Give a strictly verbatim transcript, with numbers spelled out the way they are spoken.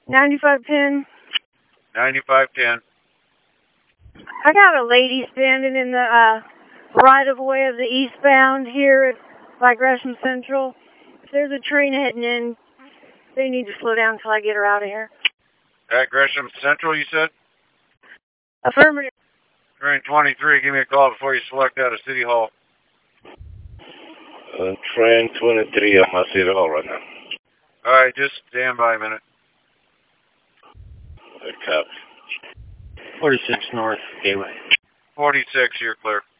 ninety-five ten. ninety-five ten. I got a lady standing in the uh, right-of-way of the eastbound here at, by Gresham Central. If there's a train heading in, they need to slow down until I get her out of here. At Gresham Central, you said? Affirmative. Train twenty-three, give me a call before you select out of City Hall. Uh, train twenty-three, I'm at City Hall right now. All right, just stand by a minute. Uh, copy. forty-six North Gateway. forty-six, you're clear.